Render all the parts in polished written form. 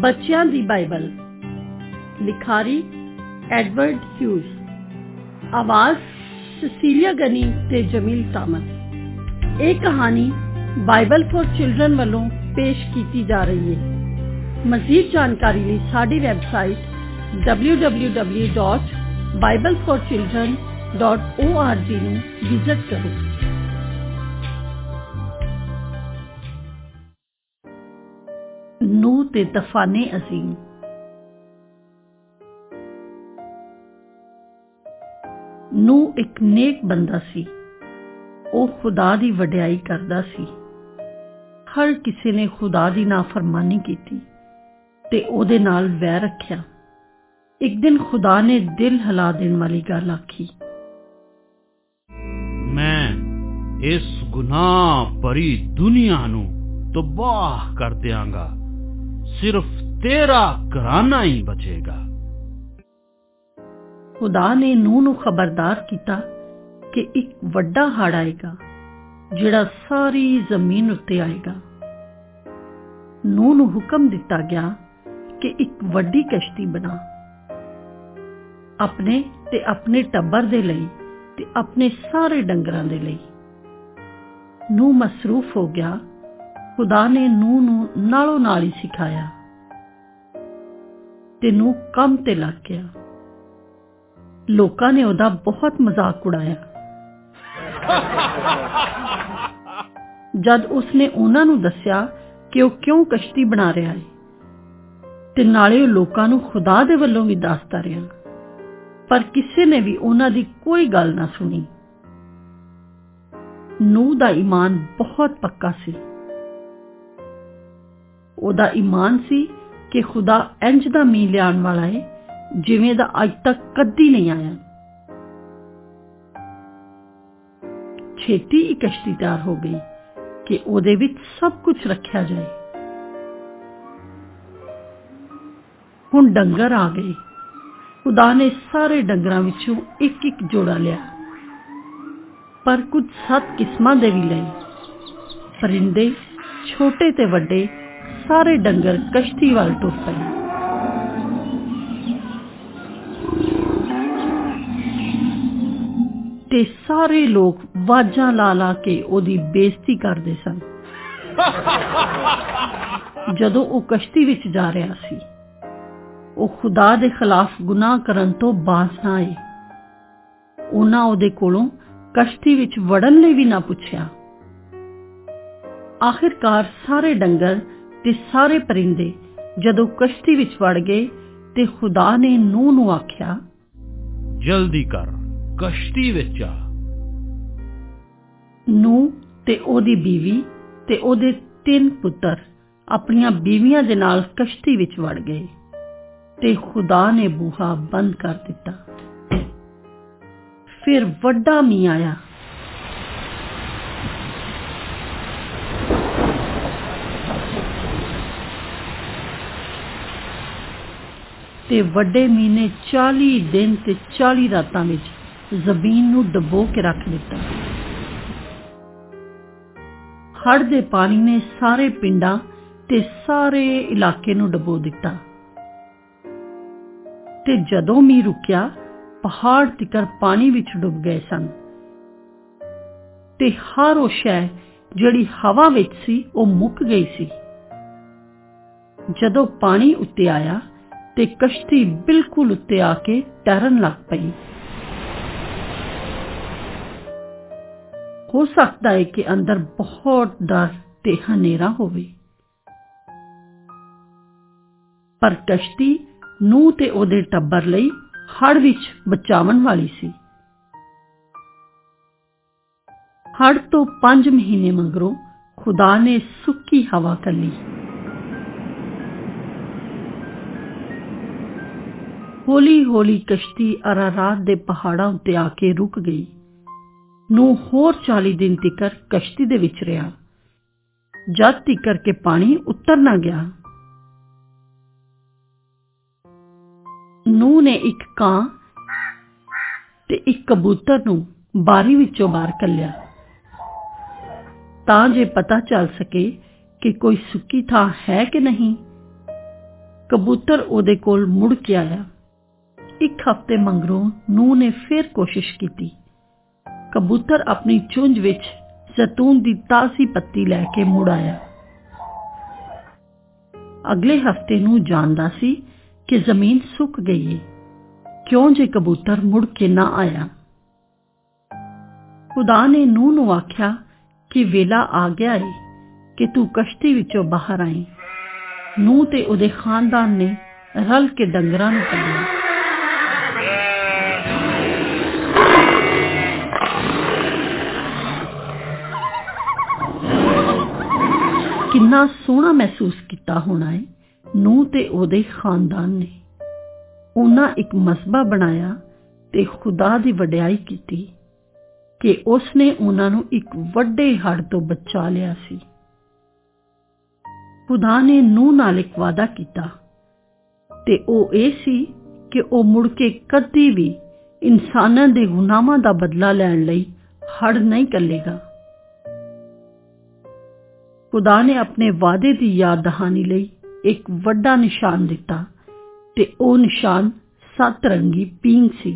ਬੱਚਿਆਂ ਦੀ ਬਾਈਬਲ। ਲਿਖਾਰੀ ਐਡਵਰਡ ਹਿਊਜ਼। ਆਵਾਜ਼ ਸਸੀਲੀਆ ਗਨੀ ਤੇ ਜਮੀਲ ਸਾਮਤ। ਇਹ ਕਹਾਣੀ ਬਾਈਬਲ ਫॉर ਚਿਲड्रन ਵੱਲੋਂ ਪੇਸ਼ ਕੀਤੀ ਜਾ ਰਹੀ ਹੈ। ਮਜ਼ੀਦ ਜਾਣਕਾਰੀ ਲਈ ਸਾਡੀ ਵੈਬਸਾਈਟ www.bibleforchildren.org ਨੂੰ ਵਿਜ਼ਿਟ ਕਰੋ। ਨੂਹ ਤੇ ਤੂਫਾਨੇ ਅਜ਼ੀਮ। ਨੂਹ ਇੱਕ ਨੇਕ ਬੰਦਾ ਸੀ। ਉਹ ਖੁਦਾ ਦੀ ਵਡਿਆਈ ਕਰਦਾ ਸੀ। ਹਰ ਕਿਸੇ ਨੇ ਖੁਦਾ ਦੀ ਨਾਫਰਮਾਨੀ ਕੀਤੀ ਤੇ ਉਹਦੇ ਨਾਲ ਵੈਰ ਰੱਖਿਆ। ਇੱਕ ਦਿਨ ਖੁਦਾ ਨੇ ਦਿਲ ਹਿਲਾ ਦੇਣ ਵਾਲੀ ਗੱਲ ਆਖੀ, ਮੈਂ ਇਸ ਗੁਨਾਹ ਭਰੀ ਦੁਨੀਆ ਨੂੰ ਤਬਾਹ ਕਰ ਦਿਆਂਗਾ, ਸਿਰਫ ਤੇਰਾ ਘਰਾਨਾ ਹੀ ਬਚੇਗਾ। ਖੁਦਾ ਨੇ ਨੂਹ ਨੂੰ ਖਬਰਦਾਰ ਕੀਤਾ ਕਿ ਇੱਕ ਵੱਡਾ ਹੜ੍ਹ ਆਏਗਾ ਜਿਹੜਾ ਸਾਰੀ ਜ਼ਮੀਨ ਉੱਤੇ ਆਏਗਾ। ਨੂਹ ਨੂੰ ਹੁਕਮ ਦਿੱਤਾ ਗਿਆ ਕਿ ਇੱਕ ਵੱਡੀ ਕਸ਼ਤੀ ਬਣਾ, ਆਪਣੇ ਤੇ ਆਪਣੇ ਟੱਬਰ ਦੇ ਲਈ ਤੇ ਆਪਣੇ ਸਾਰੇ ਡੰਗਰਾਂ ਦੇ ਲਈ। ਨੂਹ ਮਸਰੂਫ ਹੋ ਗਿਆ। ਖੁਦਾ ਨੇ ਨੂਹ ਨੂੰ ਨਾਲੋਂ ਨਾਲ ਹੀ ਸਿਖਾਇਆ ਤੇ ਨੂਹ ਕੰਮ ਤੇ ਲੱਗ ਗਿਆ। ਲੋਕਾਂ ਨੇ ਉਹਦਾ ਬਹੁਤ ਮਜ਼ਾਕ ਉਡਾਇਆ। ਜਦ ਉਸਨੇ ਉਹਨਾਂ ਨੂੰ ਦੱਸਿਆ ਕਿ ਉਹ ਕਿਉਂ ਕਸ਼ਤੀ ਬਣਾ ਰਿਹਾ ਹੈ ਤੇ ਨਾਲੇ ਉਹ ਲੋਕਾਂ ਨੂੰ ਖੁਦਾ ਦੇ ਵੱਲੋਂ ਵੀ ਦੱਸਦਾ ਰਿਹਾ, ਪਰ ਕਿਸੇ ਨੇ ਵੀ ਉਹਨਾਂ ਦੀ ਕੋਈ ਗੱਲ ਨਾ ਸੁਣੀ। ਨੂਹ ਦਾ ਈਮਾਨ ਬਹੁਤ ਪੱਕਾ ਸੀ। ਉਹਦਾ ਈਮਾਨ ਸੀ ਕਿ ਖੁਦਾ ਇੰਜ ਦਾ ਮੀਂਹ ਲਿਆਉਣ ਵਾਲਾ ਹੈ ਜਿਵੇਂ ਦਾ ਅੱਜ ਤੱਕ ਕਦੀ ਨਹੀਂ ਆਇਆ। ਛੇਤੀ ਹੀ ਕਸ਼ਤੀ ਤਿਆਰ ਹੋ ਗਈ ਕਿ ਉਹਦੇ ਵਿੱਚ ਸਭ ਕੁਝ ਰੱਖਿਆ ਜਾਏ। ਹੁਣ ਡੰਗਰ ਆ ਗਏ। ਖੁਦਾ ਨੇ ਸਾਰੇ ਡੰਗਰਾਂ ਵਿੱਚੋਂ ਇੱਕ ਇੱਕ ਜੋੜਾ ਲਿਆ, ਪਰ ਕੁਝ 7 ਕਿਸਮਾਂ ਦੇ ਵੀ ਲਏ। ਪਰਿੰਦੇ, ਛੋਟੇ ਤੇ ਵੱਡੇ, ਸਾਰੇ ਡੰਗਰ ਕਸ਼ਤੀ ਵੱਲ ਟੁਰ ਪਏ। ਤੇ ਸਾਰੇ ਲੋਕ ਵਾਜਾਂ ਲਾ ਲਾ ਕੇ ਉਹਦੀ ਬੇਇੱਜ਼ਤੀ ਕਰਦੇ ਸਨ। ਜਦੋਂ ਉਹ ਕਸ਼ਤੀ ਵਿੱਚ ਜਾ ਰਿਹਾ ਸੀ, ਉਹ ਖੁਦਾ ਦੇ ਖਿਲਾਫ ਗੁਨਾਹ ਕਰਨ ਤੋਂ ਬਾਜ਼ ਨਾ ਆਏ। ਉਹਨਾਂ ਉਹਦੇ ਕੋਲੋਂ ਕਸ਼ਤੀ ਵਿੱਚ ਵੜਨ ਲਈ ਵੀ ਨਾ ਪੁੱਛਿਆ। ਆਖਿਰਕਾਰ ਸਾਰੇ ਡੰਗਰ ਤੇ ਸਾਰੇ ਪਰਿੰਦੇ ਜਦੋਂ ਕਸ਼ਤੀ ਵਿੱਚ ਵੜ ਗਏ ਤੇ ਖੁਦਾ ਨੇ ਨੂਹ ਨੂੰ ਆਖਿਆ, ਜਲਦੀ ਕਰ, ਕਸ਼ਤੀ ਵਿੱਚ ਆ। ਨੂਹ ਤੇ ਉਹਦੀ ਬੀਵੀ ਤੇ ਉਹਦੇ 3 ਪੁੱਤਰ ਆਪਣੀਆਂ ਬੀਵੀਆਂ ਦੇ ਨਾਲ ਕਸ਼ਤੀ ਵਿੱਚ ਵੜ ਗਏ ਤੇ ਖੁਦਾ ਨੇ ਬੂਹਾ ਬੰਦ ਕਰ ਦਿੱਤਾ। ਫਿਰ ਵੱਡਾ ਮੀਂਹ ਆਇਆ। ਤੇ ਵੱਡੇ ਮੀਂਹ ਨੇ 40 ਦਿਨ ਤੇ 40 ਰਾਤਾਂ ਵਿੱਚ ਜ਼ਮੀਨ ਨੂੰ ਡੁਬੋ ਕੇ ਰੱਖ ਦਿੱਤਾ। ਹੜ੍ਹ ਦੇ ਪਾਣੀ ਨੇ ਸਾਰੇ ਪਿੰਡਾਂ ਤੇ ਸਾਰੇ ਇਲਾਕੇ ਨੂੰ ਡੁਬੋ ਦਿੱਤਾ। ਤੇ ਜਦੋਂ ਮੀਂਹ ਰੁਕਿਆ, ਪਹਾੜ ਤਿੱਕਰ ਪਾਣੀ ਵਿੱਚ ਡੁੱਬ ਗਏ ਸਨ ਤੇ ਹਰ ਉਹ ਸ਼ੈ ਜਿਹੜੀ ਹਵਾ ਵਿੱਚ ਸੀ ਉਹ ਮੁੱਕ ਗਈ ਸੀ। ਜਦੋਂ ਪਾਣੀ ਉੱਤੇ ਆਇਆ ਤੇ ਕਸ਼ਤੀ ਬਿਲਕੁਲ ਉੱਤੇ ਆ ਕੇ ਤੈਰਨ ਲੱਗ ਪਈ। ਹੋ ਸਕਦਾ ਹੈ ਕਿ ਅੰਦਰ ਬਹੁਤ ਡਰ ਤੇ ਹਨੇਰਾ ਹੋਵੇ, ਪਰ ਕਸ਼ਤੀ ਨੂਹ ਤੇ ਉਹਦੇ ਟੱਬਰ ਲਈ ਹੜ੍ਹ ਵਿੱਚ ਬਚਾਵਣ ਵਾਲੀ ਸੀ। ਹੜ੍ਹ ਤੋਂ 5 ਮਹੀਨੇ ਮਗਰੋਂ ਖੁਦਾ ਨੇ ਸੁੱਕੀ ਹਵਾ ਕੱਲੀ। ਹੌਲੀ ਹੌਲੀ ਕਸ਼ਤੀ ਅਰਾਰਾਤ ਦੇ ਪਹਾੜਾਂ ਉੱਤੇ ਆ ਕੇ ਰੁਕ ਗਈ। ਨੂਹ ਹੋਰ 40 ਦਿਨ ਤੀਕਰ ਕਸ਼ਤੀ ਦੇ ਵਿੱਚ ਰਿਹਾ, ਜਦ ਤੀਕਰ ਕੇ ਪਾਣੀ ਉਤਰ ਨਾ ਗਿਆ। ਨੂਹ ਨੇ ਇੱਕ ਕਾਂ ਤੇ ਇੱਕ ਕਬੂਤਰ ਨੂੰ ਬਾਰੀ ਵਿੱਚੋਂ ਬਾਹਰ ਕੱਲਿਆ ਤਾਂ ਜੇ ਪਤਾ ਚੱਲ ਸਕੇ ਕਿ ਕੋਈ ਸੁੱਕੀ ਥਾਂ ਹੈ ਕਿ ਨਹੀਂ। ਕਬੂਤਰ ਉਹਦੇ ਕੋਲ ਮੁੜ ਕੇ ਆਇਆ। 1 ਹਫ਼ਤੇ ਮਗਰੋਂ ਨੂੰਹ ਨੇ ਫਿਰ ਕੋਸ਼ਿਸ਼ ਕੀਤੀ। ਕਬੂਤਰ ਆਪਣੀ ਚੁੰਝ ਵਿੱਚ ਜ਼ੈਤੂਨ ਦੀ ਤਾਜ਼ੀ ਪੱਤੀ ਲੈ ਕੇ ਮੁੜ ਆਇਆ। ਅਗਲੇ ਹਫ਼ਤੇ ਨੂੰ ਜਾਣਦਾ ਸੀ ਕਿ ਜ਼ਮੀਨ ਸੁੱਕ ਗਈ ਹੈ, ਕਿਉਂ ਜੇ ਕਬੂਤਰ ਮੁੜ ਕੇ ਨਾ ਆਇਆ। ਖੁਦਾ ਨੇ ਨੂੰਹ ਨੂੰ ਆਖਿਆ ਕਿ ਵੇਲਾ ਆ ਗਿਆ ਹੈ ਕਿ ਤੂੰ ਕਸ਼ਤੀ ਵਿੱਚੋਂ ਬਾਹਰ ਆਏ। ਨੂੰਹ ਤੇ ਉਹਦੇ ਖਾਨਦਾਨ ਨੇ ਰਲ ਕੇ ਡੰਗਰਾਂ ਨੂੰ ਕੱਢਿਆ। ਕਿੰਨਾ ਸੋਹਣਾ ਮਹਿਸੂਸ ਕੀਤਾ ਹੋਣਾ ਹੈ ਨੂੰਹ ਤੇ ਉਹਦੇ ਖਾਨਦਾਨ ਨੇ। ਉਹਨਾਂ ਇੱਕ ਮਸਬਾ ਬਣਾਇਆ ਤੇ ਖੁਦਾ ਦੀ ਵਡਿਆਈ ਕੀਤੀ ਕਿ ਉਸਨੇ ਉਹਨਾਂ ਨੂੰ ਇੱਕ ਵੱਡੇ ਹੜ੍ਹ ਤੋਂ ਬਚਾ ਲਿਆ ਸੀ। ਖੁਦਾ ਨੇ ਨੂੰਹ ਨਾਲ ਇੱਕ ਵਾਅਦਾ ਕੀਤਾ ਤੇ ਉਹ ਇਹ ਸੀ ਕਿ ਉਹ ਮੁੜ ਕੇ ਕਦੀ ਵੀ ਇਨਸਾਨਾਂ ਦੇ ਗੁਨਾਹਾਂ ਦਾ ਬਦਲਾ ਲੈਣ ਲਈ ਹੜ੍ਹ ਨਹੀਂ ਘੱਲੇਗਾ। ਖੁਦਾ ਨੇ ਆਪਣੇ ਵਾਅਦੇ ਦੀ ਯਾਦ ਦਹਾਨੀ ਲਈ ਇੱਕ ਵੱਡਾ ਨਿਸ਼ਾਨ ਦਿੱਤਾ ਤੇ ਉਹ ਨਿਸ਼ਾਨ 7 ਰੰਗੀ ਪੀਂਘ ਸੀ।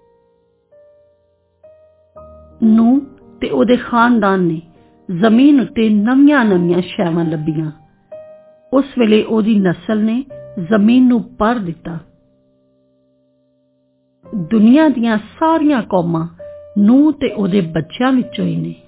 ਨੂੰਹ ਤੇ ਉਹਦੇ ਖਾਨਦਾਨ ਨੇ ਜ਼ਮੀਨ ਉੱਤੇ ਨਵੀਆਂ ਸ਼ੈਵਾਂ ਲੱਭੀਆਂ। ਉਸ ਵੇਲੇ ਉਹਦੀ ਨਸਲ ਨੇ ਜ਼ਮੀਨ ਨੂੰ ਭਰ ਦਿੱਤਾ। ਦੁਨੀਆ ਦੀਆਂ ਸਾਰੀਆਂ ਕੌਮਾਂ ਨੂੰਹ ਤੇ ਉਹਦੇ ਬੱਚਿਆਂ ਵਿੱਚੋਂ ਹੀ ਨੇ।